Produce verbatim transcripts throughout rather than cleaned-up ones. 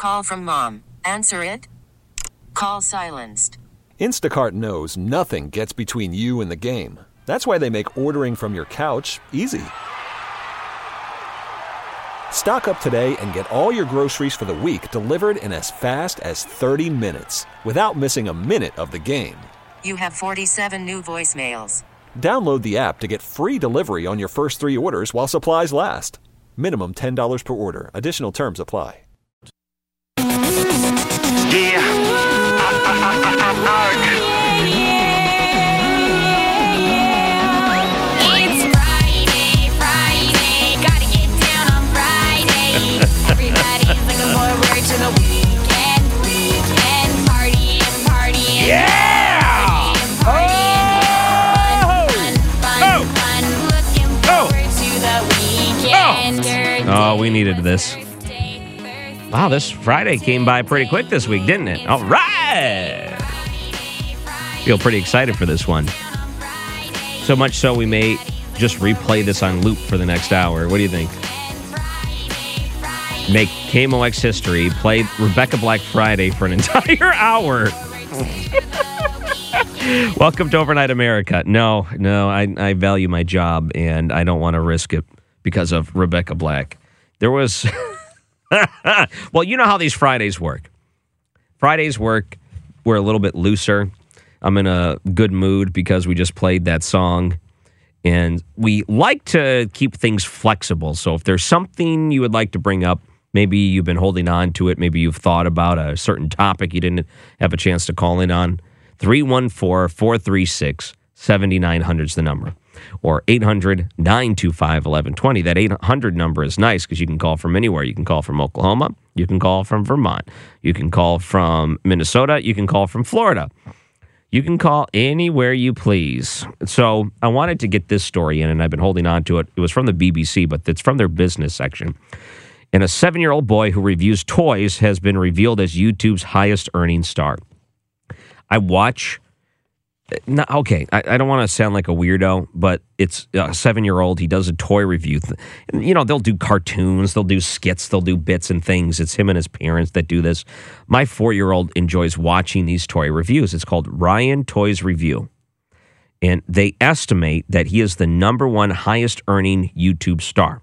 call from mom. Answer it. Call silenced. Instacart knows nothing gets between you and the game. That's why they make ordering from your couch easy. Stock up today and get all your groceries for the week delivered in as fast as thirty minutes without missing a minute of the game. You have forty-seven new voicemails. Download the app to get free delivery on your first three orders while supplies last. Minimum ten dollars per order. Additional terms apply. Yeah. I, I, I, I, It's Friday, Friday, gotta get down on Friday. Everybody's looking forward to the weekend, weekend, partying, partying. Yeah! Partying, partying, fun, fun, Oh! fun, fun, looking forward to the weekend. Oh, we needed this. Wow, this Friday came by pretty quick this week, didn't it? All right. Feel pretty excited for this one. So much so we may just replay this on loop for the next hour. What do you think? Make K M O X history, play Rebecca Black Friday for an entire hour. Welcome to Overnight America. No, no, I, I value my job, and I don't want to risk it because of Rebecca Black. There was... Well, you know how these Fridays work. Fridays work, we're a little bit looser. I'm in a good mood because we just played that song. And we like to keep things flexible. So if there's something you would like to bring up, maybe you've been holding on to it, maybe you've thought about a certain topic you didn't have a chance to call in on, three one four, four three six, seven nine zero zero is the number. Or eight hundred, nine two five, one one two zero. That eight hundred number is nice because you can call from anywhere. You can call from Oklahoma. You can call from Vermont. You can call from Minnesota. You can call from Florida. You can call anywhere you please. So I wanted to get this story in, and I've been holding on to it. It was from the B B C, but it's from their business section. And a seven-year-old boy who reviews toys has been revealed as YouTube's highest-earning star. I watch... No, okay, I, I don't want to sound like a weirdo, but it's a seven-year-old. He does a toy review. You know, they'll do cartoons, they'll do skits, they'll do bits and things. It's him and his parents that do this. My four-year-old enjoys watching these toy reviews. It's called Ryan Toys Review. And they estimate that he is the number one highest-earning YouTube star,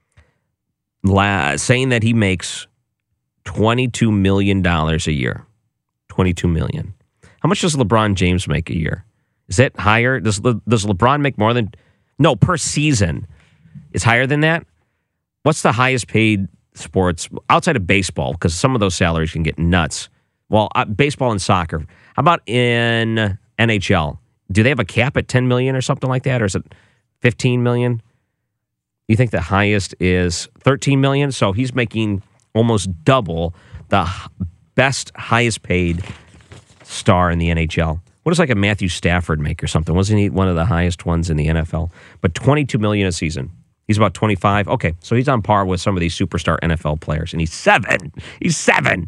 La- saying that he makes twenty-two million dollars a year. twenty-two million dollars. How much does LeBron James make a year? Is that higher? Does Le, does LeBron make more than... No, per season. It's higher than that? What's the highest paid sports outside of baseball? Because some of those salaries can get nuts. Well, uh, baseball and soccer. How about in N H L? Do they have a cap at ten million dollars or something like that? Or is it fifteen million dollars? You think the highest is thirteen million dollars? So he's making almost double the best, highest paid star in the N H L. What does like a Matthew Stafford make or something? Wasn't he one of the highest ones in the N F L? But twenty-two million dollars a season. He's about twenty-five. Okay, so he's on par with some of these superstar N F L players, and he's seven. He's seven.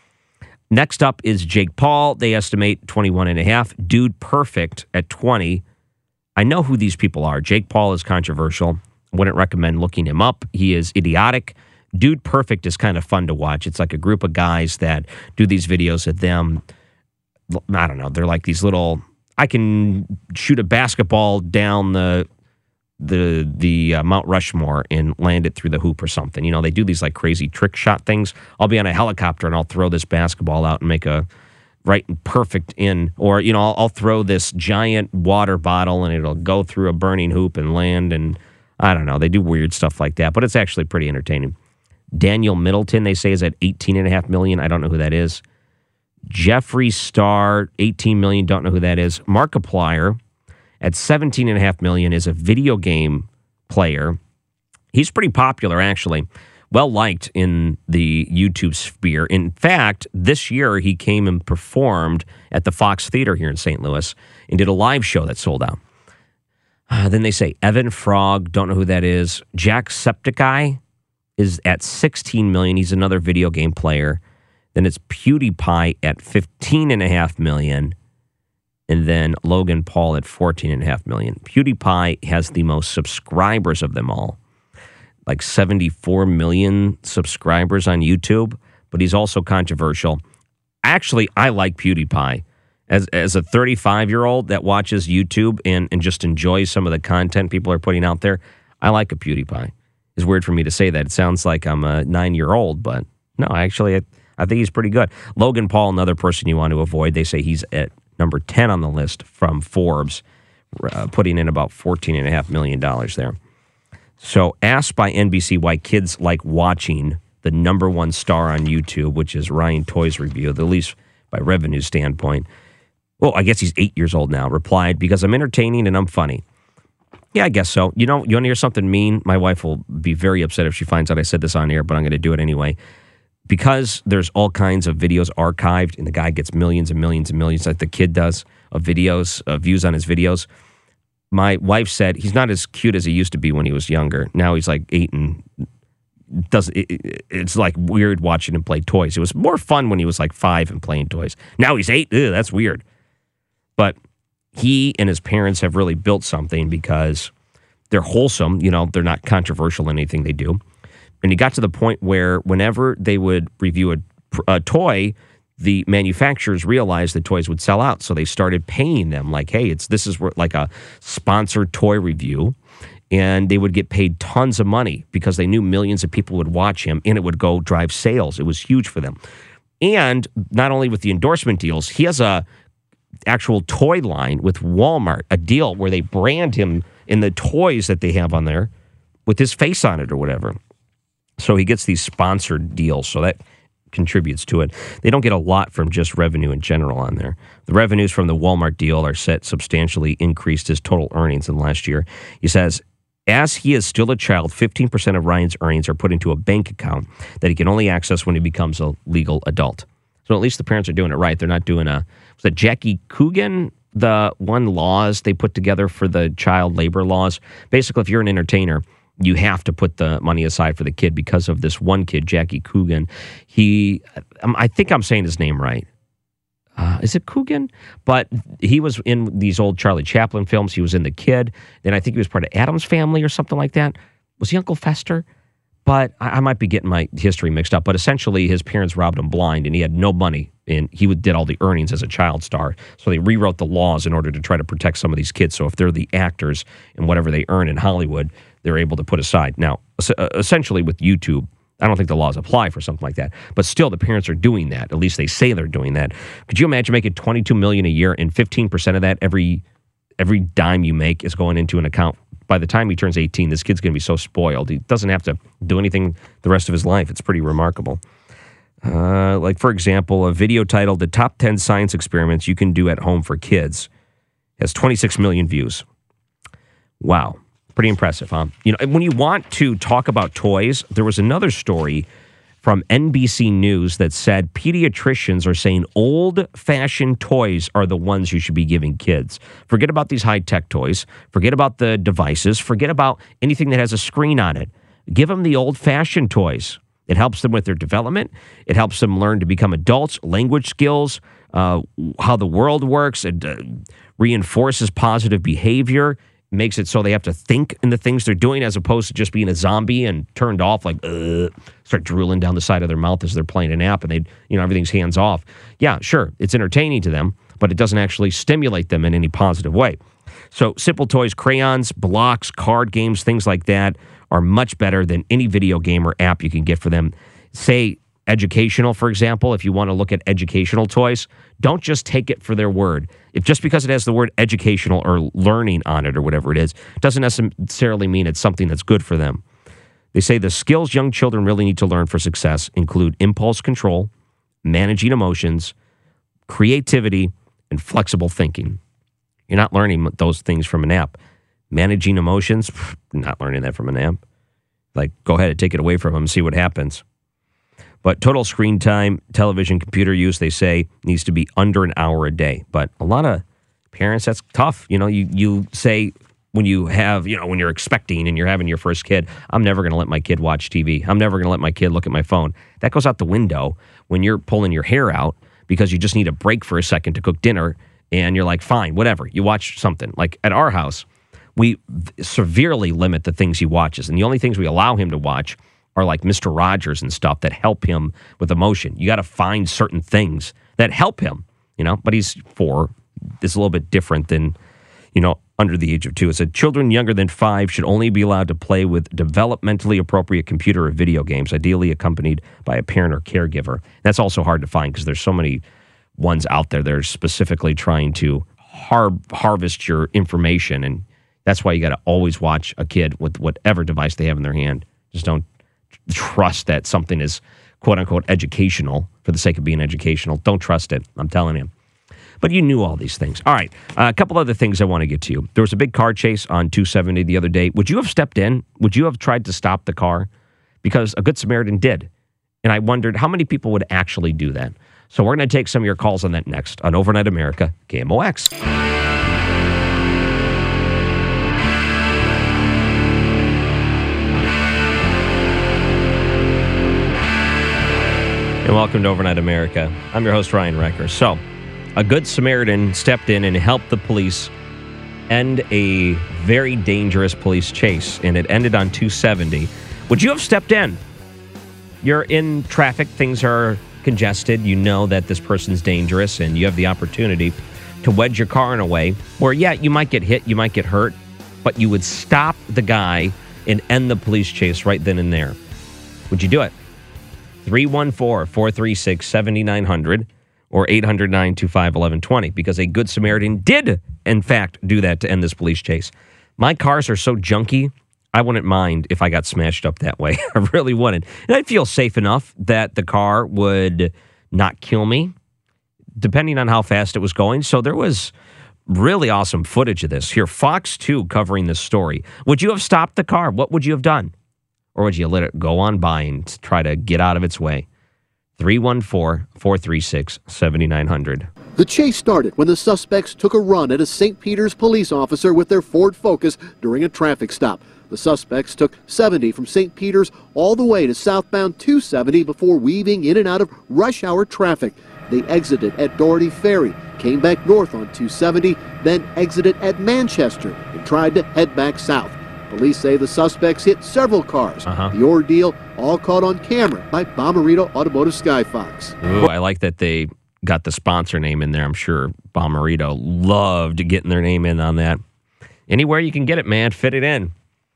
Next up is Jake Paul. They estimate twenty-one and a half. Dude Perfect at twenty. I know who these people are. Jake Paul is controversial. I wouldn't recommend looking him up. He is idiotic. Dude Perfect is kind of fun to watch. It's like a group of guys that do these videos of them. I don't know. They're like these little. I can shoot a basketball down the the the uh, Mount Rushmore and land it through the hoop or something. You know, they do these like crazy trick shot things. I'll be on a helicopter and I'll throw this basketball out and make a right and perfect in. Or you know, I'll, I'll throw this giant water bottle and it'll go through a burning hoop and land. And I don't know. They do weird stuff like that, but it's actually pretty entertaining. Daniel Middleton, they say, is at eighteen and a half million. I don't know who that is. Jeffree Star, eighteen million, don't know who that is. Markiplier at seventeen and a half million is a video game player. He's pretty popular, actually. Well liked in the YouTube sphere. In fact, this year he came and performed at the Fox Theater here in Saint Louis and did a live show that sold out. Uh, then they say Evan Frog, don't know who that is. Jacksepticeye is at sixteen million. He's another video game player. Then it's PewDiePie at fifteen and a half million. And then Logan Paul at fourteen and a half million. PewDiePie has the most subscribers of them all. Like seventy-four million subscribers on YouTube. but he's also controversial. Actually, I like PewDiePie. As as a thirty-five-year-old that watches YouTube and, and just enjoys some of the content people are putting out there, I like a PewDiePie. It's weird for me to say that. It sounds like I'm a nine-year-old, but no, actually, I, I think he's pretty good. Logan Paul, another person you want to avoid. They say he's at number ten on the list from Forbes, uh, putting in about fourteen point five million dollars there. So asked by N B C why kids like watching the number one star on YouTube, which is Ryan Toy's review, at least by revenue standpoint. Well, I guess he's eight years old now, replied, because I'm entertaining and I'm funny. Yeah, I guess so. You know, you want to hear something mean? My wife will be very upset if she finds out I said this on air, but I'm going to do it anyway. Because there's all kinds of videos archived, and the guy gets millions and millions and millions, like the kid does, of videos, of views on his videos. My wife said he's not as cute as he used to be when he was younger. Now he's like eight and does it, it, it's like weird watching him play toys. It was more fun when he was like five and playing toys. Now he's eight. Ew, that's weird. But he and his parents have really built something because they're wholesome. You know, they're not controversial in anything they do. And he got to the point where whenever they would review a, a toy, the manufacturers realized the toys would sell out. So they started paying them like, hey, it's this is like a sponsored toy review. And they would get paid tons of money because they knew millions of people would watch him and it would go drive sales. It was huge for them. And not only with the endorsement deals, he has a actual toy line with Walmart, a deal where they brand him in the toys that they have on there with his face on it or whatever. So he gets these sponsored deals, so that contributes to it. They don't get a lot from just revenue in general on there. The revenues from the Walmart deal are set substantially increased his total earnings in last year. He says, as he is still a child, fifteen percent of Ryan's earnings are put into a bank account that he can only access when he becomes a legal adult. So at least the parents are doing it right. They're not doing a, was it Jackie Coogan, the one laws they put together for the child labor laws? Basically, if you're an entertainer, you have to put the money aside for the kid because of this one kid, Jackie Coogan. He, I think I'm saying his name right. Uh, is it Coogan? But he was in these old Charlie Chaplin films. He was in The Kid. Then I think he was part of Addams Family or something like that. Was he Uncle Fester? But I, I might be getting my history mixed up. But essentially, his parents robbed him blind, and he had no money. And he would, did all the earnings as a child star. So they rewrote the laws in order to try to protect some of these kids. So if they're the actors and whatever they earn in Hollywood, they're able to put aside. Now, essentially with YouTube, I don't think the laws apply for something like that. But still, the parents are doing that. At least they say they're doing that. Could you imagine making twenty-two million dollars a year and fifteen percent of that, every every dime you make is going into an account? By the time he turns eighteen, this kid's going to be so spoiled. He doesn't have to do anything the rest of his life. It's pretty remarkable. Uh, like, for example, a video titled The Top ten Science Experiments You Can Do at Home for Kids has twenty-six million views. Wow. Pretty impressive, huh? You know, when you want to talk about toys, there was another story from N B C News that said pediatricians are saying old-fashioned toys are the ones you should be giving kids. Forget about these high-tech toys. Forget about the devices. Forget about anything that has a screen on it. Give them the old-fashioned toys. It helps them with their development. It helps them learn to become adults, language skills, uh, how the world works. It uh, reinforces positive behavior. Makes it so they have to think in the things they're doing as opposed to just being a zombie and turned off, like, uh, start drooling down the side of their mouth as they're playing an app and they, you know, everything's hands off. Yeah, sure, it's entertaining to them, but it doesn't actually stimulate them in any positive way. So simple toys, crayons, blocks, card games, things like that are much better than any video game or app you can get for them. Say educational, for example, if you want to look at educational toys, don't just take it for their word. If just because it has the word educational or learning on it or whatever it is, doesn't necessarily mean it's something that's good for them. They say the skills young children really need to learn for success include impulse control, managing emotions, creativity, and flexible thinking. You're not learning those things from an app. Managing emotions, not learning that from an app. Like, go ahead and take it away from them and see what happens. But total screen time, television, computer use, they say, needs to be under an hour a day. But a lot of parents, that's tough. You know, you, you say when you have, you know, when you're expecting and you're having your first kid, I'm never going to let my kid watch T V. I'm never going to let my kid look at my phone. That goes out the window when you're pulling your hair out because you just need a break for a second to cook dinner. And you're like, fine, whatever. You watch something. Like at our house, we severely limit the things he watches. And the only things we allow him to watch are like Mister Rogers and stuff that help him with emotion. You got to find certain things that help him, you know, but he's four. It's a little bit different than, you know, under the age of two. It said children younger than five should only be allowed to play with developmentally appropriate computer or video games, ideally accompanied by a parent or caregiver. That's also hard to find because there's so many ones out there that are specifically trying to har- harvest your information, and that's why you got to always watch a kid with whatever device they have in their hand. Just don't trust that something is quote-unquote educational for the sake of being educational. Don't trust it. I'm telling you. But you knew all these things. All right, uh, a couple other things I want to get to you. There was a big car chase on two seventy the other day. Would you have stepped in? Would you have tried to stop the car? Because a Good Samaritan did. And I wondered how many people would actually do that. So we're going to take some of your calls on that next on Overnight America, K M O X. And welcome to Overnight America. I'm your host, Ryan Recker. So, a Good Samaritan stepped in and helped the police end a very dangerous police chase, and it ended on two seventy. Would you have stepped in? You're in traffic, things are congested, you know that this person's dangerous, and you have the opportunity to wedge your car in a way where, yeah, you might get hit, you might get hurt, but you would stop the guy and end the police chase right then and there. Would you do it? three one four, four three six, seven nine zero zero or eight hundred, nine two five, one one two zero because a Good Samaritan did, in fact, do that to end this police chase. My cars are so junky, I wouldn't mind if I got smashed up that way. I really wouldn't. And I'd feel safe enough that the car would not kill me, depending on how fast it was going. So there was really awesome footage of this. Here, Fox two covering this story. Would you have stopped the car? What would you have done? Or would you let it go on by and try to get out of its way? three one four, four three six, seven nine zero zero. The chase started when the suspects took a run at a Saint Peter's police officer with their Ford Focus during a traffic stop. The suspects took seventy from Saint Peter's all the way to southbound two seventy before weaving in and out of rush hour traffic. They exited at Doherty Ferry, came back north on two seventy, then exited at Manchester and tried to head back south. Police say the suspects hit several cars. Uh-huh. The ordeal all caught on camera by Bommarito Automotive Skyfox. Ooh, I like that they got the sponsor name in there. I'm sure Bommarito loved getting their name in on that. Anywhere you can get it, man, fit it in.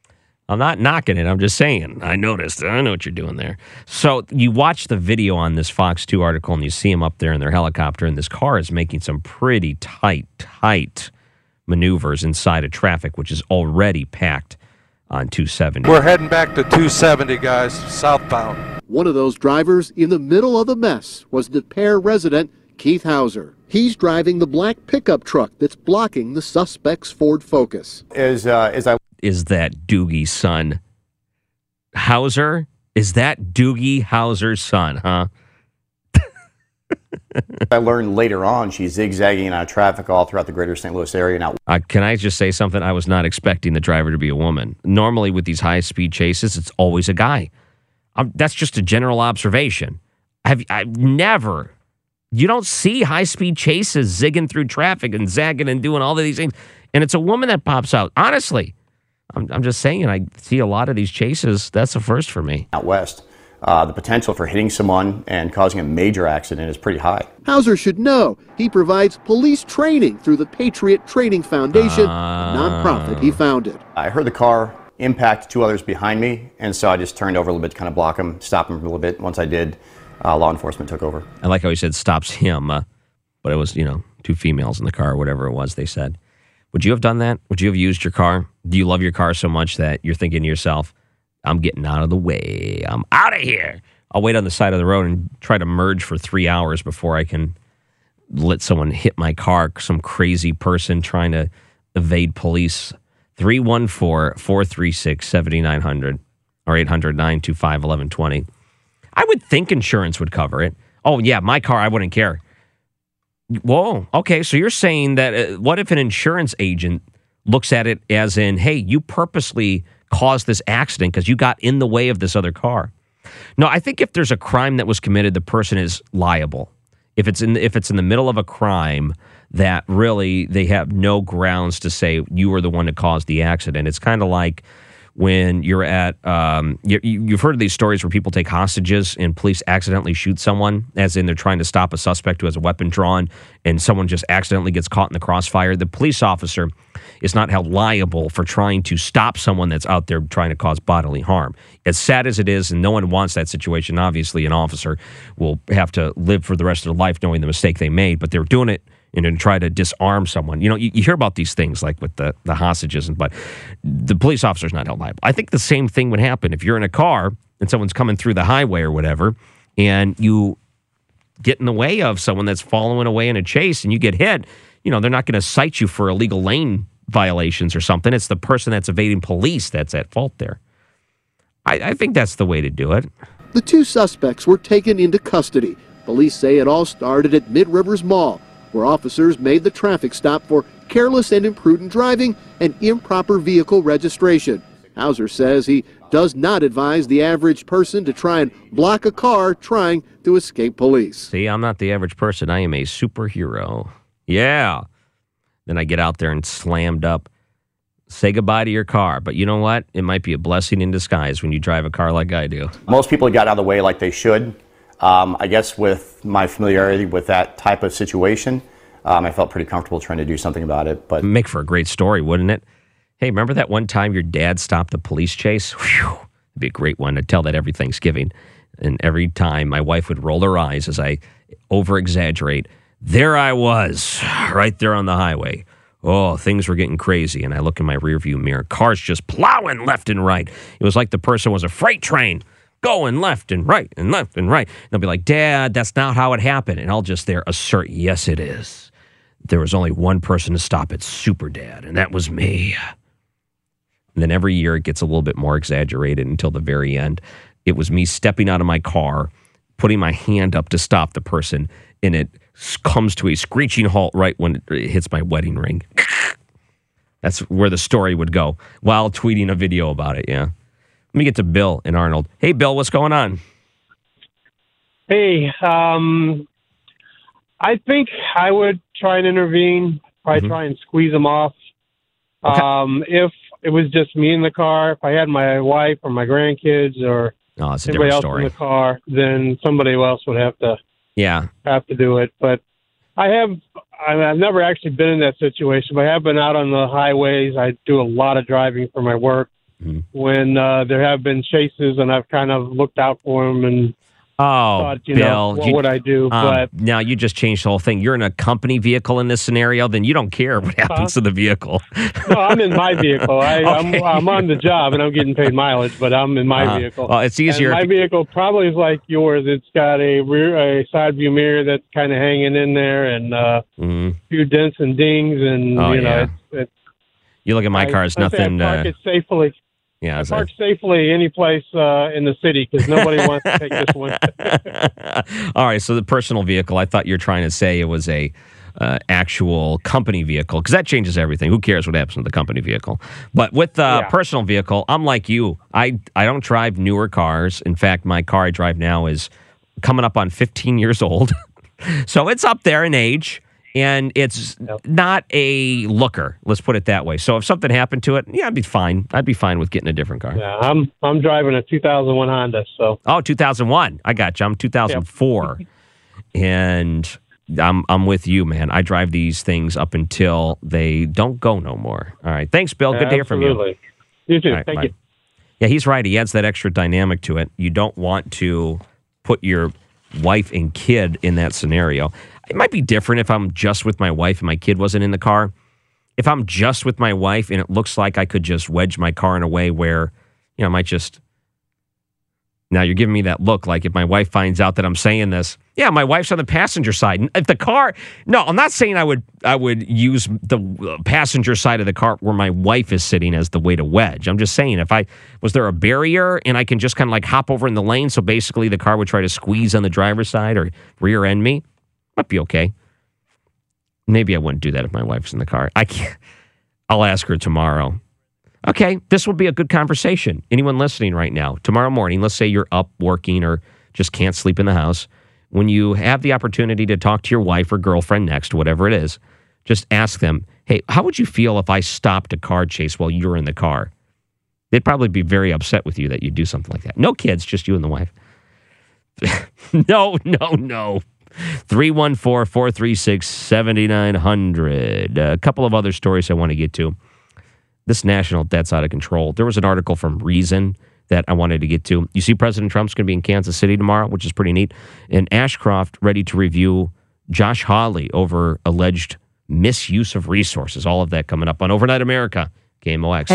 I'm not knocking it. I'm just saying. I noticed. I know what you're doing there. So you watch the video on this Fox two article, and you see them up there in their helicopter, and this car is making some pretty tight, tight maneuvers inside of traffic, which is already packed on two seventy. We're heading back to two seventy, guys, southbound. One of those drivers in the middle of the mess was De Pere resident Keith Hauser. He's driving the black pickup truck that's blocking the suspect's Ford Focus. As, uh, as I Is that Doogie's son? Hauser? Is that Doogie Hauser's son, huh? I learned later on, she's zigzagging out of traffic all throughout the greater Saint Louis area. Now, Uh, can I just say something? I was not expecting the driver to be a woman. Normally with these high-speed chases, it's always a guy. Um, that's just a general observation. Have I've never... You don't see high-speed chases zigging through traffic and zagging and doing all of these things. And it's a woman that pops out. Honestly, I'm, I'm just saying, I see a lot of these chases. That's a first for me. out west, uh, the potential for hitting someone and causing a major accident is pretty high. Hauser should know he provides police training through the Patriot Training Foundation, Uh, a nonprofit he founded. I heard the car impact two others behind me, and so I just turned over a little bit to kind of block them, stop them a little bit. Once I did, uh, law enforcement took over. I like how he said stops him, uh, but it was, you know, two females in the car, or whatever it was they said. Would you have done that? Would you have used your car? Do you love your car so much that you're thinking to yourself, I'm getting out of the way. I'm out of here. I'll wait on the side of the road and try to merge for three hours before I can let someone hit my car, some crazy person trying to evade police. three one four, four three six, seven nine zero zero or eight hundred, nine two five, one one two zero. I would think insurance would cover it. Oh, yeah, my car, I wouldn't care. Whoa, okay, so you're saying that uh, what if an insurance agent looks at it as in, hey, you purposely caused this accident because you got in the way of this other car? No, I think if there's a crime that was committed, the person is liable. If it's in if it's in the middle of a crime that really they have no grounds to say you were the one that caused the accident. It's kind of like when you're at, um, you, you've heard of these stories where people take hostages and police accidentally shoot someone, as in they're trying to stop a suspect who has a weapon drawn, and someone just accidentally gets caught in the crossfire. The police officer is not held liable for trying to stop someone that's out there trying to cause bodily harm. As sad as it is, and no one wants that situation, obviously an officer will have to live for the rest of their life knowing the mistake they made, but they're doing it and to try to disarm someone. You know, you, you hear about these things like with the, the hostages, but the police officer's not held liable. I think the same thing would happen if you're in a car and someone's coming through the highway or whatever, and you get in the way of someone that's following away in a chase and you get hit. You know, they're not going to cite you for illegal lane violations or something. It's the person that's evading police that's at fault there. I, I think that's the way to do it. The two suspects were taken into custody. Police say it all started at Mid Rivers Mall, where officers made the traffic stop for careless and imprudent driving and improper vehicle registration. Hauser says he does not advise the average person to try and block a car trying to escape police. See, I'm not the average person. I am a superhero. Yeah. Then I get out there and slammed up. Say goodbye to your car. But you know what? It might be a blessing in disguise when you drive a car like I do. Most people got out of the way like they should. Um, I guess with my familiarity with that type of situation, um, I felt pretty comfortable trying to do something about it. But make for a great story, wouldn't it? Hey, remember that one time your dad stopped a police chase? Whew, it'd be a great one to tell that every Thanksgiving. And every time my wife would roll her eyes as I over-exaggerate. There I was, right there on the highway. Oh, things were getting crazy. And I look in my rearview mirror. Cars just plowing left and right. It was like the person was a freight train going left and right and left and right. And they'll be like, Dad, that's not how it happened. And I'll just there assert, yes, it is. There was only one person to stop it, Super Dad, and that was me. And then every year it gets a little bit more exaggerated until the very end. It was me stepping out of my car, putting my hand up to stop the person, and it comes to a screeching halt right when it hits my wedding ring. That's where the story would go, while tweeting a video about it, yeah. Let me get to Bill in Arnold. Hey, Bill, what's going on? Hey, um, I think I would try and intervene, probably mm-hmm. try and squeeze them off. Okay. Um, if it was just me in the car, if I had my wife or my grandkids or oh, it's a anybody else story. in the car, then somebody else would have to yeah have to do it. But I have I've never actually been in that situation, but I have been out on the highways. I do a lot of driving for my work. Mm-hmm. When uh, there have been chases, and I've kind of looked out for them and oh, thought, you Bill, know, what you, would I do? Um, but now you just changed the whole thing. You're in a company vehicle in this scenario, then you don't care what happens uh, to the vehicle. No, I'm in my vehicle. I, okay. I'm, I'm on the job, and I'm getting paid mileage, but I'm in my uh-huh. vehicle. Well, it's easier. And my vehicle probably is like yours. It's got a rear, a side view mirror that's kind of hanging in there, and uh, mm-hmm. a few dents and dings, and oh, you know, yeah. it's, it's. You look at my I, car; it's I nothing. Say I park uh, it safely. Yeah, I park safely any place uh, in the city because nobody wants to take this one. All right, so the personal vehicle, I thought you were trying to say it was a uh, actual company vehicle because that changes everything. Who cares what happens with the company vehicle? But with the uh, yeah. personal vehicle, I'm like you. I, I don't drive newer cars. In fact, my car I drive now is coming up on fifteen years old. So it's up there in age. And it's yep. not a looker, let's put it that way. So if something happened to it, yeah, I'd be fine. I'd be fine with getting a different car. Yeah, I'm I'm driving a two thousand one Honda. So oh, two thousand one. I got you. I'm two thousand four, yep. and I'm I'm with you, man. I drive these things up until they don't go no more. All right, thanks, Bill. Good yeah, to hear from you. Absolutely. You too. Right, Thank bye. you. Yeah, he's right. He adds that extra dynamic to it. You don't want to put your wife and kid in that scenario. It might be different if I'm just with my wife and my kid wasn't in the car. If I'm just with my wife and it looks like I could just wedge my car in a way where, you know, I might just... Now you're giving me that look like if my wife finds out that I'm saying this, yeah, my wife's on the passenger side. If the car... No, I'm not saying I would I would use the passenger side of the car where my wife is sitting as the way to wedge. I'm just saying if I... Was there a barrier and I can just kind of like hop over in the lane so basically the car would try to squeeze on the driver's side or rear end me? Might be okay. Maybe I wouldn't do that if my wife's in the car. I can't. I'll ask her tomorrow. Okay, this will be a good conversation. Anyone listening right now, tomorrow morning, let's say you're up working or just can't sleep in the house. When you have the opportunity to talk to your wife or girlfriend next, whatever it is, just ask them, hey, how would you feel if I stopped a car chase while you're in the car? They'd probably be very upset with you that you do something like that. No kids, just you and the wife. no, no, no. three one four, four three six, seven nine zero zero. A couple of other stories I want to get to. This national debt's out of control. There was an article from Reason that I wanted to get to. You see President Trump's going to be in Kansas City tomorrow, which is pretty neat. And Ashcroft ready to review Josh Hawley over alleged misuse of resources. All of that coming up on Overnight America, K M O X.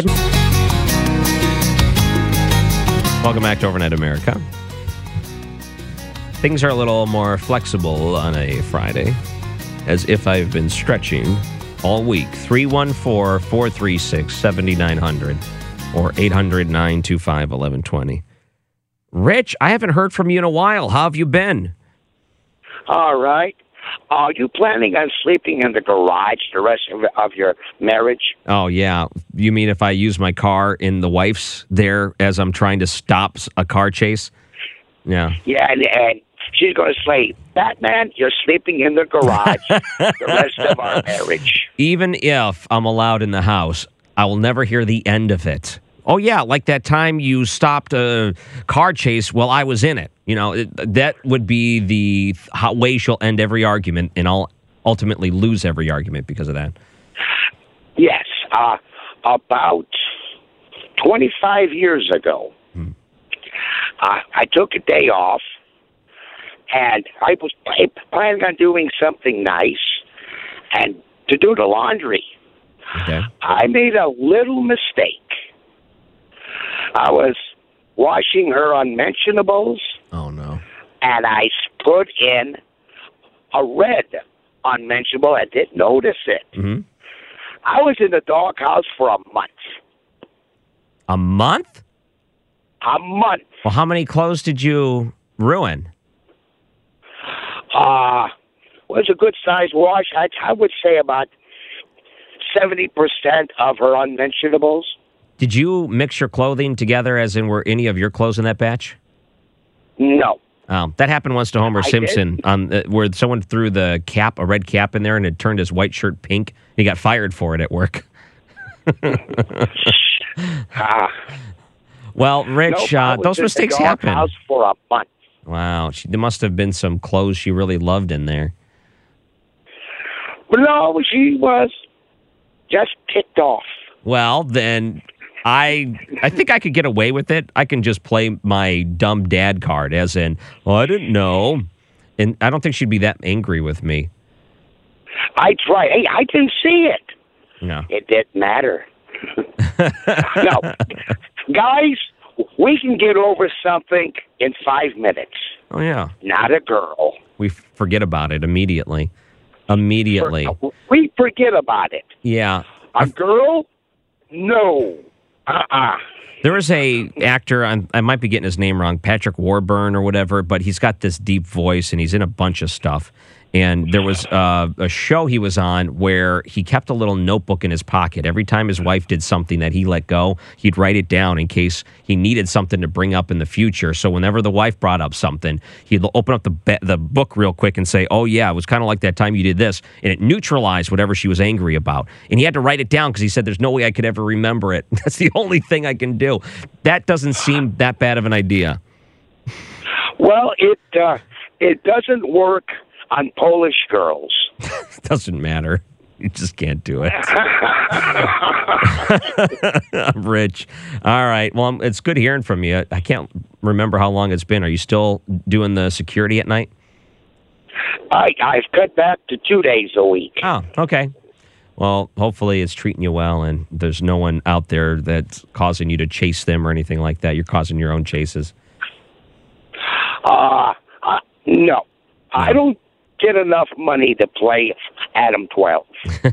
Welcome back to Overnight America. Things are a little more flexible on a Friday, as if I've been stretching all week. three one four, four three six, seven nine zero zero or eight hundred, nine two five, one one two zero. Rich, I haven't heard from you in a while. How have you been? All right. Are you planning on sleeping in the garage the rest of, of your marriage? Oh, yeah. You mean if I use my car in the wife's there as I'm trying to stop a car chase? Yeah. Yeah, and, and she's going to say, Batman, you're sleeping in the garage the rest of our marriage. Even if I'm allowed in the house, I will never hear the end of it. Oh, yeah, like that time you stopped a car chase while I was in it. You know, it, that would be the how, way she'll end every argument, and I'll ultimately lose every argument because of that. Yes. Uh, about twenty-five years ago, hmm. uh, I took a day off, and I was planning on doing something nice and to do the laundry. Okay. I made a little mistake. I was washing her unmentionables. Oh, no. And I put in a red unmentionable. I didn't notice it. Mm-hmm. I was in the doghouse for a month. A month? A month. Well, how many clothes did you ruin? Uh, was a good-sized wash. I, I would say about seventy percent of her unmentionables. Did you mix your clothing together, as in were any of your clothes in that batch? No. Oh, that happened once to Homer I Simpson, on uh, where someone threw the cap, a red cap in there, and it turned his white shirt pink. He got fired for it at work. ah. Well, Rich, nope, uh, those mistakes happen. House for a month. Wow, she, there must have been some clothes she really loved in there. Well, no, she was just ticked off. Well, then I I think I could get away with it. I can just play my dumb dad card, as in, oh, I didn't know. And I don't think she'd be that angry with me. I tried. Hey, I didn't see it. No. It didn't matter. No. Guys, we can get over something in five minutes. Oh, yeah. Not a girl. We forget about it immediately. Immediately. For, we forget about it. Yeah. A girl? No. Uh-uh. There was a actor, I'm, I might be getting his name wrong, Patrick Warburton or whatever, but he's got this deep voice, and he's in a bunch of stuff. And there was uh, a show he was on where he kept a little notebook in his pocket. Every time his wife did something that he let go, he'd write it down in case he needed something to bring up in the future. So whenever the wife brought up something, he'd open up the be- the book real quick and say, oh, yeah, it was kind of like that time you did this. And it neutralized whatever she was angry about. And he had to write it down because he said, there's no way I could ever remember it. That's the only thing I can do. That doesn't seem that bad of an idea. Well, it uh, it doesn't work on Polish girls. Doesn't matter. You just can't do it. I'm Rich. All right. Well, it's good hearing from you. I can't remember how long it's been. Are you still doing the security at night? I, I've cut back to two days a week. Oh, okay. Well, hopefully it's treating you well, and there's no one out there that's causing you to chase them or anything like that. You're causing your own chases. Uh, uh no. no. I don't get enough money to play Adam twelve.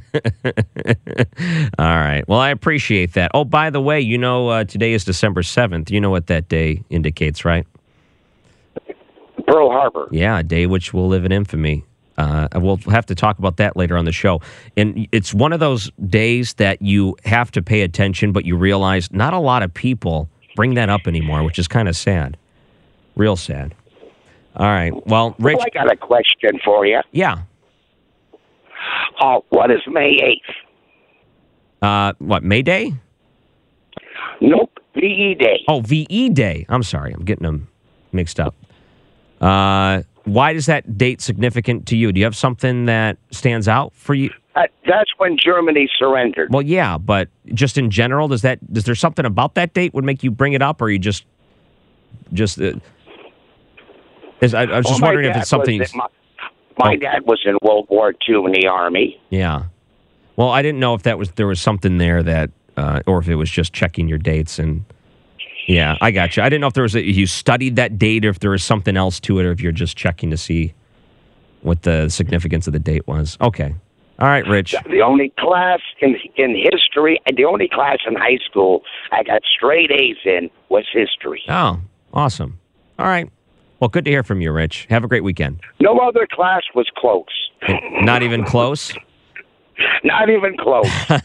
All right. Well, I appreciate that. Oh, by the way, you know uh, today is December seventh. You know what that day indicates, right? Pearl Harbor. Yeah, a day which will live in infamy. Uh, we'll have to talk about that later on the show. And it's one of those days that you have to pay attention, but you realize not a lot of people bring that up anymore, which is kind of sad. Real sad. All right. Well, Rich. Well, I got a question for you. Yeah. Uh, what is May eighth? Uh, what, May Day? Nope. V E Day. Oh, V E Day. I'm sorry. I'm getting them mixed up. Uh, why is that date significant to you? Do you have something that stands out for you? Uh, that's when Germany surrendered. Well, yeah, but just in general, does that is there something about that date would make you bring it up, or you just just? Uh, is, I, I was Well, just my wondering if dad it's something. was in- My, my Oh. dad was in World War Two in the Army. Yeah. Well, I didn't know if that was there was something there that, uh, or if it was just checking your dates and. Yeah, I got you. I didn't know if there was a, you studied that date, or if there was something else to it, or if you're just checking to see what the significance of the date was. Okay. All right, Rich. The only class in in history, the only class in high school I got straight A's in was history. Oh, awesome. All right. Well, good to hear from you, Rich. Have a great weekend. No other class was close. Not even close? Not even close.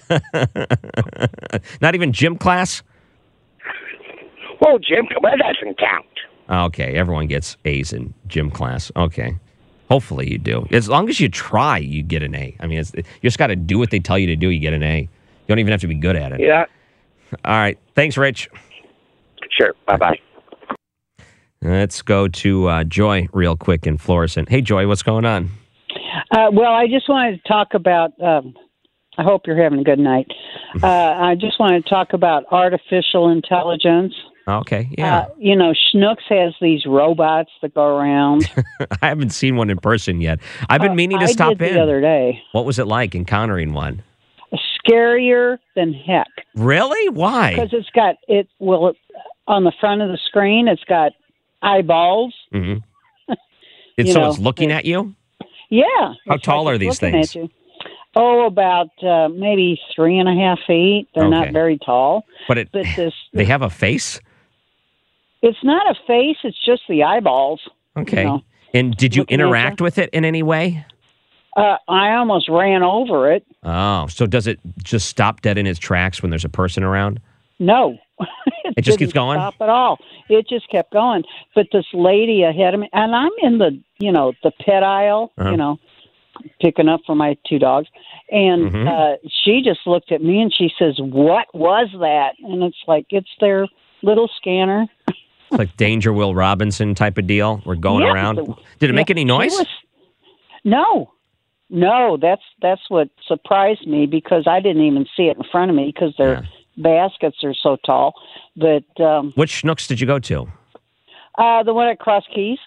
Not even gym class? Well, Jim, well, that doesn't count. Okay, everyone gets A's in gym class. Okay. Hopefully you do. As long as you try, you get an A. I mean, it's, you just got to do what they tell you to do, you get an A. You don't even have to be good at it. Yeah. All right. Thanks, Rich. Sure. Bye-bye. Let's go to uh, Joy real quick in Florissant. Hey, Joy, what's going on? Uh, well, I just wanted to talk about, um, I hope you're having a good night. Uh, I just wanted to talk about artificial intelligence. Okay, yeah. Uh, you know, Schnucks has these robots that go around. I haven't seen one in person yet. I've been meaning to uh, I stop did in. the other day. What was it like encountering one? Scarier than heck. Really? Why? Because it's got, it well, it, on the front of the screen, it's got eyeballs. Mm-hmm. It's, You so know, it's looking at you? Yeah. How it's tall like are it's these looking things? at you. Oh, about uh, maybe three and a half feet. They're Okay. not very tall. But it, But this, they have a face? it's not a face. It's just the eyeballs. Okay. You know. And did you Looking at interact you. with it in any way? Uh, I almost ran over it. Oh, so does it just stop dead in its tracks when there's a person around? No. It just keeps didn't going? Stop at all. It just kept going. But this lady ahead of me, and I'm in the, you know, the pet aisle, Uh-huh. you know, picking up for my two dogs. And Mhm. uh, she just looked at me and she says, "What was that?" And it's like, it's their little scanner. It's like Danger Will Robinson type of deal. We're going Yeah, around. the- Did it make yeah, any she noise? was- no. No, that's that's what surprised me because I didn't even see it in front of me because their baskets are so tall. But um, Which Schnucks did you go to? uh, the one at Cross Keys.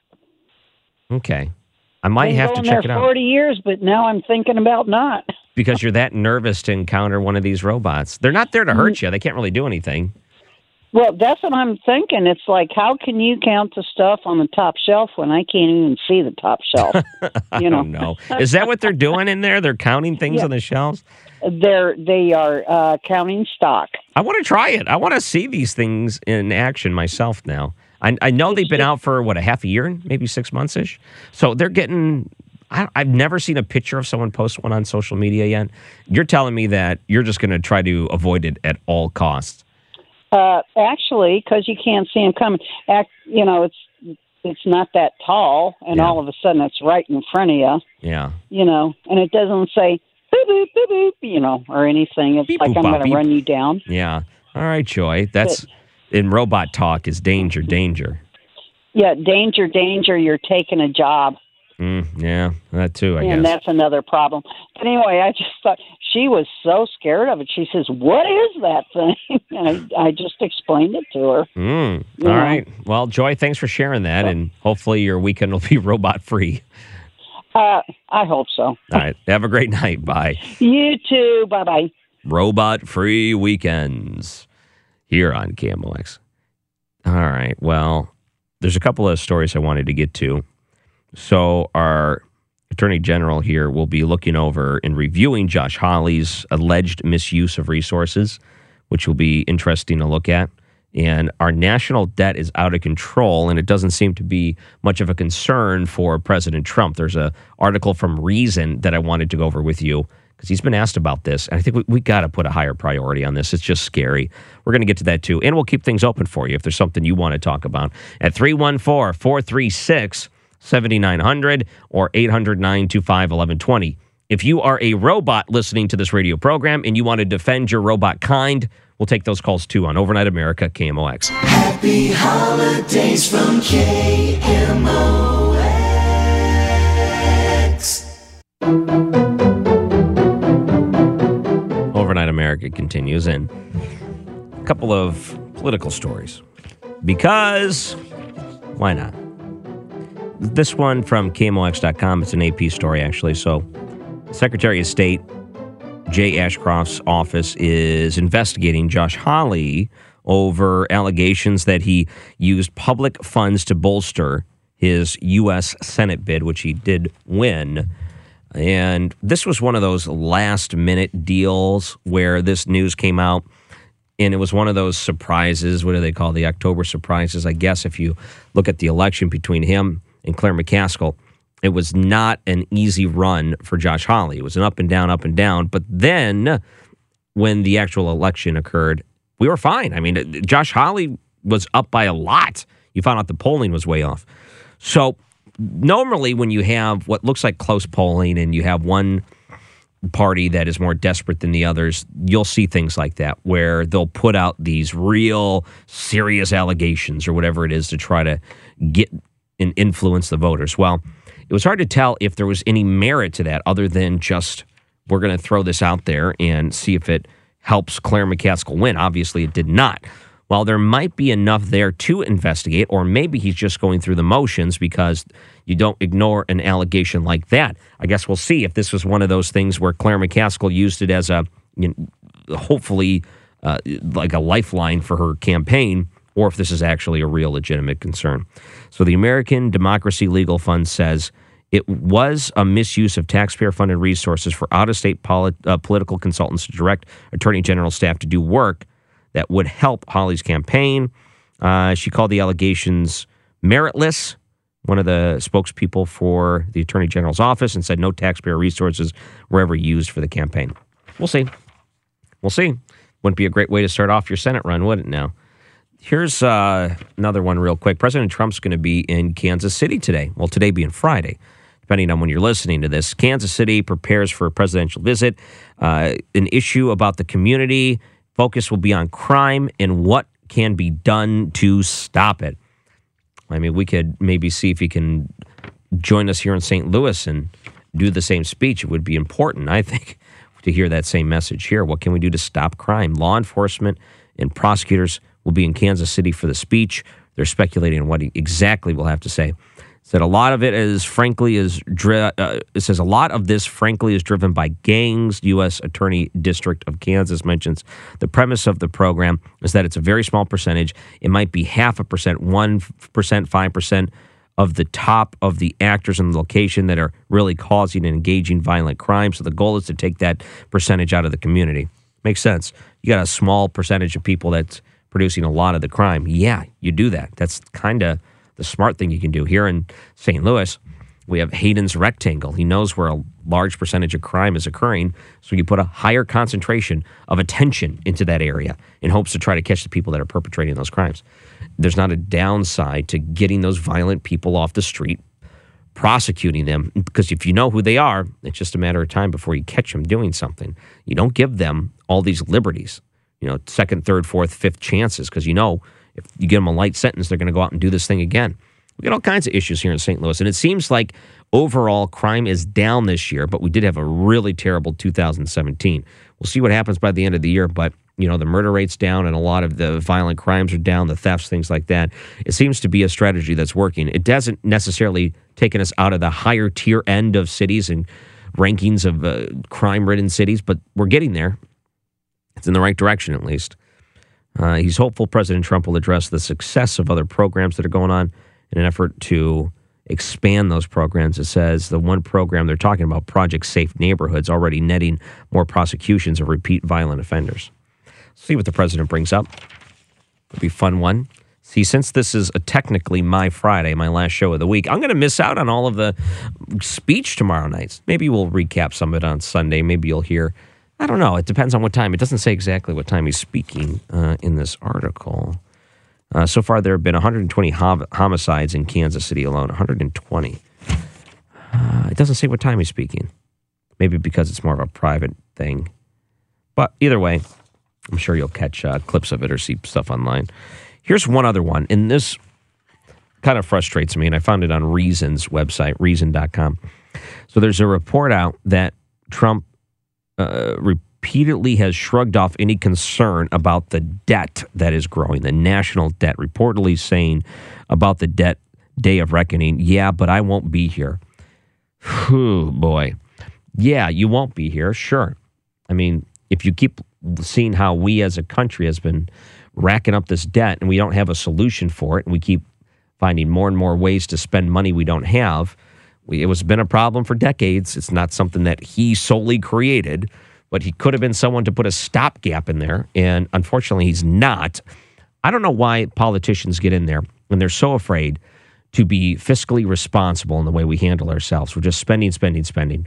Okay. I might Been have to going check there it out. forty years, but now I'm thinking about not. Because you're that nervous to encounter one of these robots. They're not there to Mm. hurt you. They can't really do anything. Well, that's what I'm thinking. It's like, how can you count the stuff on the top shelf when I can't even see the top shelf? I You know, don't know. Is that what they're doing in there? They're counting things Yeah. on the shelves? they're they are uh, counting stock. I want to try it. I want to see these things in action myself now. I, I know they've been out for, what, a half a year, maybe six months-ish? So they're getting... I, I've never seen a picture of someone post one on social media yet. You're telling me that you're just going to try to avoid it at all costs. Uh, actually, because you can't see them coming. Act, you know, it's it's not that tall, and Yeah. all of a sudden it's right in front of you. Yeah. You know, and it doesn't say boop boop boop boop, you know, or anything. It's Beep, like boop, I'm bop, going to beep. run you down. Yeah. All right, Joy. That's... In robot talk is danger, danger. Yeah, danger, danger. You're taking a job. Mm, yeah, that too, I and guess. that's another problem. But anyway, I just thought she was so scared of it. She says, "What is that thing?" And I, I just explained it to her. Mm, You all know. right. Well, Joy, thanks for sharing that, and hopefully your weekend will be robot-free. Uh, I hope so. All right. Have a great night. Bye. You too. Bye bye. Robot-free weekends here on K M O X. All right. Well, there's a couple of stories I wanted to get to. So our Attorney General here will be looking over and reviewing Josh Hawley's alleged misuse of resources, which will be interesting to look at. And our national debt is out of control, and it doesn't seem to be much of a concern for President Trump. There's an article from Reason that I wanted to go over with you because he's been asked about this. And I think we, we got to put a higher priority on this. It's just scary. We're going to get to that too. And we'll keep things open for you if there's something you want to talk about at three one four, four three six, seven nine zero zero or eight hundred, nine two five, one one two zero. If you are a robot listening to this radio program and you want to defend your robot kind, We'll take those calls too on Overnight America, K M O X. Happy holidays from K M O X. Overnight America continues, and a couple of political stories. Because why not? This one from K M O X dot com. It's an A P story, actually. So, Secretary of State Jay Ashcroft's office is investigating Josh Hawley over allegations that he used public funds to bolster his U S Senate bid, which he did win. And this was one of those last-minute deals where this news came out, and it was one of those surprises. What do they call the October surprises? I guess if you look at the election between him and Claire McCaskill, it was not an easy run for Josh Hawley. It was an up and down, up and down. But then when the actual election occurred, we were fine. I mean, Josh Hawley was up by a lot. You found out the polling was way off. So normally when you have what looks like close polling and you have one party that is more desperate than the others, you'll see things like that where they'll put out these real serious allegations or whatever it is to try to get and influence the voters. Well, it was hard to tell if there was any merit to that other than just, we're going to throw this out there and see if it helps Claire McCaskill win. Obviously, it did not. While there might be enough there to investigate, or maybe he's just going through the motions because you don't ignore an allegation like that. I guess we'll see if this was one of those things where Claire McCaskill used it as a, you know, hopefully uh, like a lifeline for her campaign, or if this is actually a real legitimate concern. So the American Democracy Legal Fund says it was a misuse of taxpayer-funded resources for out-of-state polit- uh, political consultants to direct Attorney General staff to do work that would help Hawley's campaign. Uh, she called the allegations meritless, one of the spokespeople for the Attorney General's office, and said no taxpayer resources were ever used for the campaign. We'll see. We'll see. Wouldn't be a great way to start off your Senate run, would it now? Here's uh, another one real quick. President Trump's going to be in Kansas City today. Well, today being Friday, depending on when you're listening to this. Kansas City prepares for a presidential visit. Uh, an issue about the community. Focus will be on crime and what can be done to stop it. I mean, we could maybe see if he can join us here in Saint Louis and do the same speech. It would be important, I think, to hear that same message here. What can we do to stop crime? Law enforcement and prosecutors will be in Kansas City for the speech. They're speculating on what he exactly will have to say. Said a lot of it is, frankly, is dri- uh, it says a lot of this, frankly, is driven by gangs. U S Attorney District of Kansas mentions the premise of the program is that it's a very small percentage. It might be half a percent, one percent, five percent of the top of the actors in the location that are really causing and engaging violent crime. So the goal is to take that percentage out of the community. Makes sense. You got a small percentage of people that's producing a lot of the crime. Yeah, you do that. That's kind of the smart thing you can do. Here in Saint Louis, we have Hayden's Rectangle. He knows where a large percentage of crime is occurring, so you put a higher concentration of attention into that area in hopes to try to catch the people that are perpetrating those crimes. There's not a downside to getting those violent people off the street, prosecuting them, because if you know who they are, it's just a matter of time before you catch them doing something. You don't give them all these liberties, you know, second, third, fourth, fifth chances, because you know if you give them a light sentence, they're going to go out and do this thing again. We got all kinds of issues here in Saint Louis, and it seems like overall crime is down this year, but we did have a really terrible two thousand seventeen. We'll see what happens by the end of the year, but you know, the murder rate's down and a lot of the violent crimes are down, the thefts, things like that. It seems to be a strategy that's working. It doesn't necessarily taken us out of the higher tier end of cities and rankings of uh, crime-ridden cities, but we're getting there. It's in the right direction, at least. Uh, he's hopeful President Trump will address the success of other programs that are going on in an effort to expand those programs. It says the one program they're talking about, Project Safe Neighborhoods, already netting more prosecutions of repeat violent offenders. See what the president brings up. It'll be a fun one. See, since this is a technically my Friday, my last show of the week, I'm going to miss out on all of the speech tomorrow night. Maybe we'll recap some of it on Sunday. Maybe you'll hear, I don't know. It depends on what time. It doesn't say exactly what time he's speaking uh, in this article. Uh, so far, there have been one hundred twenty hom- homicides in Kansas City alone. one hundred twenty. Uh, it doesn't say what time he's speaking. Maybe because it's more of a private thing. But either way, I'm sure you'll catch uh, clips of it or see stuff online. Here's one other one, and this kind of frustrates me, and I found it on Reason's website, reason dot com. So there's a report out that Trump uh, repeatedly has shrugged off any concern about the debt that is growing, the national debt, reportedly saying about the debt day of reckoning, yeah, but I won't be here. Whew, boy. Yeah, you won't be here, sure. I mean, if you keep seeing how we as a country has been racking up this debt and we don't have a solution for it, and we keep finding more and more ways to spend money we don't have, we, it was been a problem for decades. It's not something that he solely created, but he could have been someone to put a stopgap in there, and unfortunately he's not. I don't know why politicians get in there when they're so afraid to be fiscally responsible in the way we handle ourselves. We're just spending, spending, spending.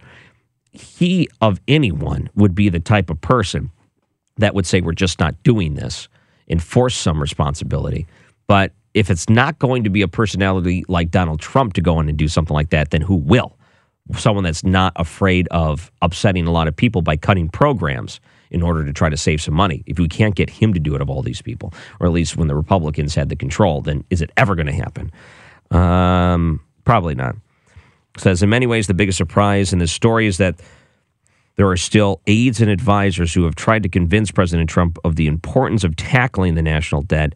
He, of anyone, would be the type of person that would say we're just not doing this, enforce some responsibility. But if it's not going to be a personality like Donald Trump to go in and do something like that, then who will? Someone that's not afraid of upsetting a lot of people by cutting programs in order to try to save some money. If we can't get him to do it of all these people, or at least when the Republicans had the control, then is it ever going to happen? Um, probably not. It says, in many ways, the biggest surprise in this story is that there are still aides and advisors who have tried to convince President Trump of the importance of tackling the national debt.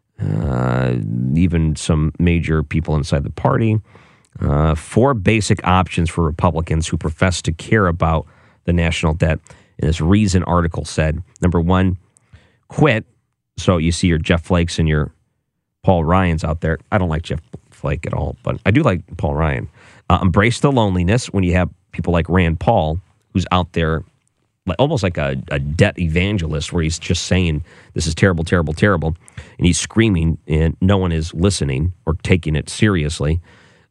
Uh, even some major people inside the party. Uh, four basic options for Republicans who profess to care about the national debt. And this Reason article said, number one, quit. So you see your Jeff Flakes and your Paul Ryans out there. I don't like Jeff Flake at all, but I do like Paul Ryan. Uh, embrace the loneliness when you have people like Rand Paul, who's out there like, almost like a, a debt evangelist, where he's just saying, this is terrible, terrible, terrible. And he's screaming, and no one is listening or taking it seriously.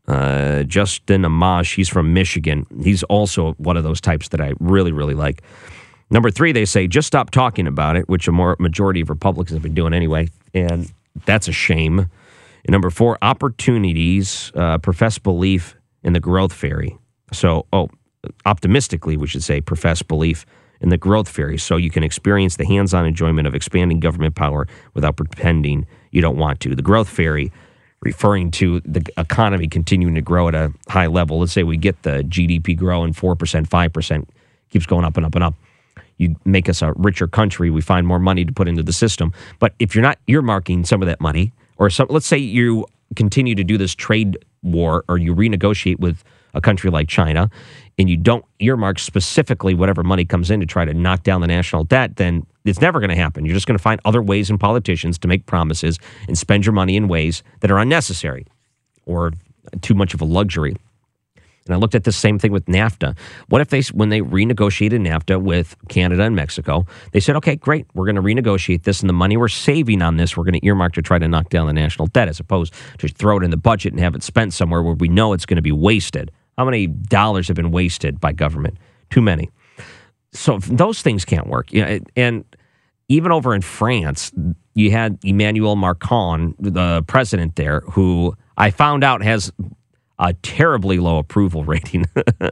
Uh, Justin Amash, he's from Michigan. He's also one of those types that I really, really like. Number three, they say, just stop talking about it, which a more majority of Republicans have been doing anyway. And that's a shame. And number four, opportunities, uh, profess belief in the growth fairy. So, oh, optimistically, we should say, profess belief in the growth fairy, so you can experience the hands-on enjoyment of expanding government power without pretending you don't want to. The growth fairy, referring to the economy continuing to grow at a high level. Let's say we get the G D P growing four percent, five percent, keeps going up and up and up. You make us a richer country. We find more money to put into the system. But if you're not earmarking some of that money, or some, let's say you continue to do this trade war, or you renegotiate with a country like China, and you don't earmark specifically whatever money comes in to try to knock down the national debt, then it's never going to happen. You're just going to find other ways in politicians to make promises and spend your money in ways that are unnecessary or too much of a luxury. And I looked at the same thing with NAFTA. What if they, when they renegotiated NAFTA with Canada and Mexico, they said, okay, great, we're going to renegotiate this, and the money we're saving on this, we're going to earmark to try to knock down the national debt, as opposed to throw it in the budget and have it spent somewhere where we know it's going to be wasted. How many dollars have been wasted by government? Too many. So those things can't work. You know, and even over in France, you had Emmanuel Macron, the president there, who I found out has a terribly low approval rating.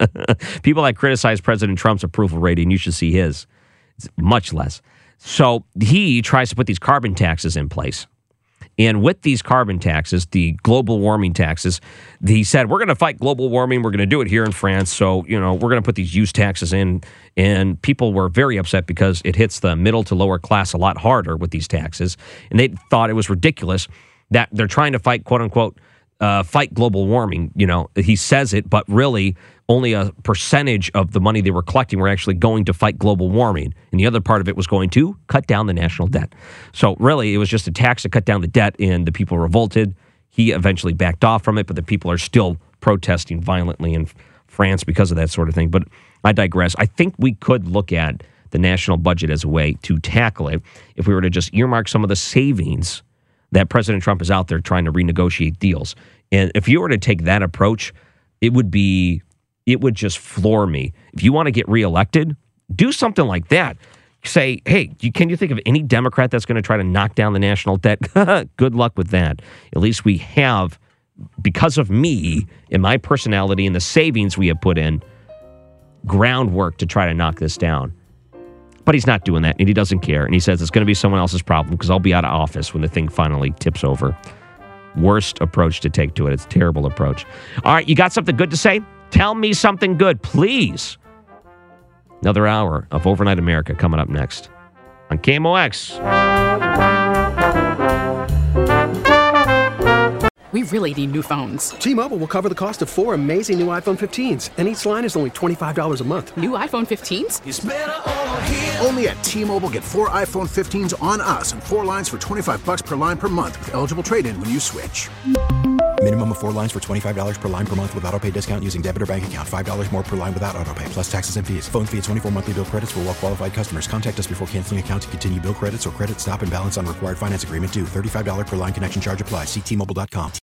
People that criticize President Trump's approval rating, you should see his. It's much less. So he tries to put these carbon taxes in place. And with these carbon taxes, the global warming taxes, he said, we're going to fight global warming. We're going to do it here in France. So, you know, we're going to put these use taxes in. And people were very upset because it hits the middle to lower class a lot harder with these taxes. And they thought it was ridiculous that they're trying to fight, quote unquote, uh, fight global warming. You know, he says it, but really only a percentage of the money they were collecting were actually going to fight global warming. And the other part of it was going to cut down the national debt. So really, it was just a tax to cut down the debt, and the people revolted. He eventually backed off from it, but the people are still protesting violently in France because of that sort of thing. But I digress. I think we could look at the national budget as a way to tackle it if we were to just earmark some of the savings that President Trump is out there trying to renegotiate deals. And if you were to take that approach, it would be... it would just floor me. If you want to get reelected, do something like that. Say, hey, can you think of any Democrat that's going to try to knock down the national debt? Good luck with that. At least we have, because of me and my personality and the savings we have put in, groundwork to try to knock this down. But he's not doing that, and he doesn't care. And he says it's going to be someone else's problem because I'll be out of office when the thing finally tips over. Worst approach to take to it. It's a terrible approach. All right, you got something good to say? Tell me something good, please. Another hour of Overnight America coming up next on K M O X. We really need new phones. T-Mobile will cover the cost of four amazing new iPhone fifteens, and each line is only twenty-five dollars a month. New iPhone fifteens? It's better over here. Only at T-Mobile, get four iPhone fifteens on us and four lines for twenty-five bucks per line per month with eligible trade-in when you switch. Minimum of four lines for twenty-five dollars per line per month with autopay discount using debit or bank account. five dollars more per line without autopay, plus taxes and fees. Phone fee at twenty-four monthly bill credits for well-qualified customers. Contact us before canceling account to continue bill credits or credit stop and balance on required finance agreement due. thirty-five dollars per line connection charge applies. See T Mobile dot com.